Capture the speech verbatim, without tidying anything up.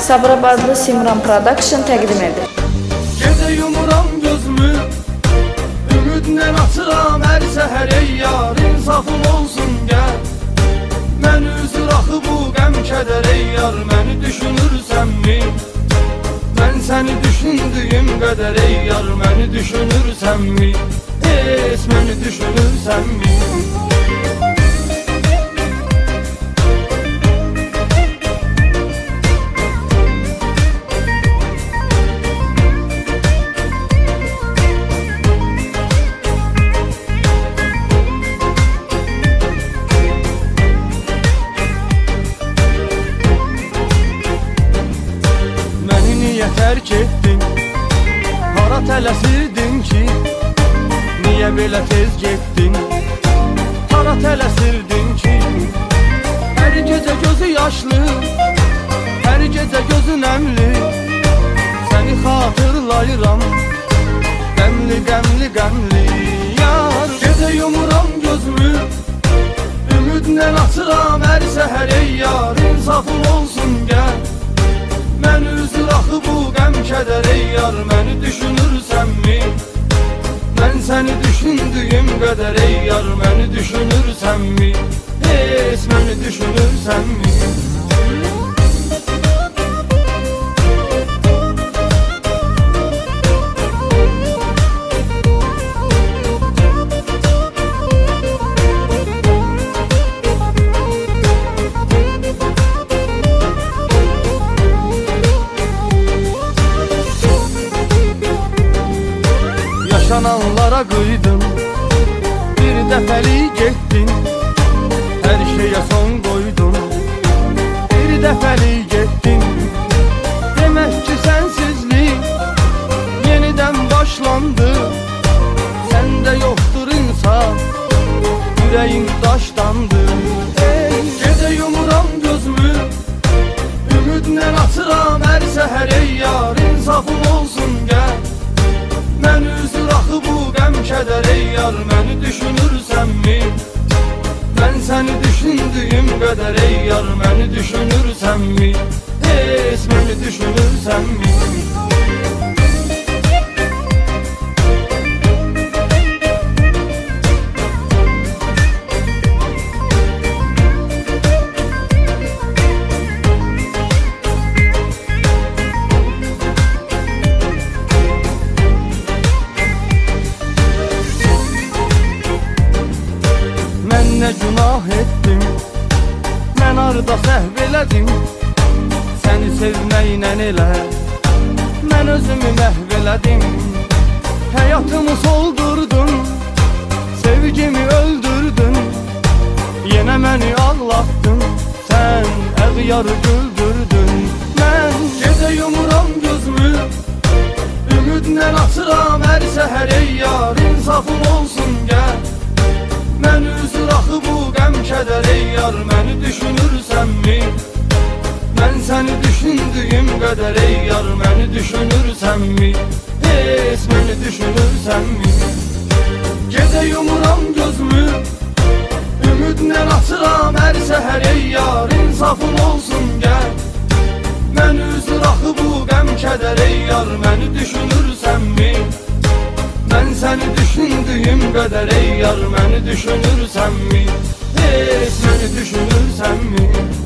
Sabirabadlı Simran Production təqdim edir. Gecə yumuram gözümü, ümidlə açıram hər səhər ey yar, insafım olsun gəl. Mən üzür axı bu qəm kədər ey yar, məni düşünürsənmi? Mən səni düşündüyüm qədər ey yar, məni düşünürsənmi? Heç məni düşünürsənmi? Terk ettin, hara tələsirdin ki? Niyə belə tez getdin? Hara tələsirdin ki? Hər gecə gözü yaşlı, hər gecə gözü nəmli, səni xatırlayıram, qəmli, qəmli, qəmli yar. Gecə yumuram gözümü, ümidlə açıram hər səhər ey yar, insafım olsun gəl. Mən üzür axı bu qəm kədər ey yar, məni düşünürsənmi? Mən səni düşündüyüm qədər ey yar, məni düşünürsənmi? Heç məni düşünürsənmi? Yaşananlara qıydın, bir dəfəlik getdin, hər şeyə son qoydun, bir dəfəlik getdin. Demək ki sənsizlik yenidən başlandı, səndə yoxdur insan, ürəyin daşdandı. Ey, gecə yumuram gözümü, ümidlə açıram hər səhər ey yar, insafım olsun gəl. Mən üzür axı bu qəm kədər ey yar, məni düşünürsənmi? Mən səni düşündüyüm qədər ey yar, məni düşünürsənmi? Heç məni düşünürsənmi? Nə günah etdim, mən arada səhv elədim, səni sevməklə elə, mən özümü məhv elədim. Həyatımı soldurdun, sevgimi öldürdün, yenə məni ağlatdın, sən əğyarı güldürdün. Mən gecə yumuram gözümü, ümidlə açıram hər səhər ey yar, insafım olsun gəl. Mən üzür axı bu qəm kədər ey yar, məni düşünürsənmi? Mən səni düşündüyüm qədər ey yar, məni düşünürsənmi? Heç məni düşünürsənmi? Gecə yumuram gözümü, ümidlə açıram hər səhər ey yar, insafım olsun gəl. Mən üzür axı bu qəm kədər ey yar, məni düşünürsənmi? Mən səni düşündüyüm qədər ey yar, məni düşünürsənmi? Heç məni düşünürsənmi?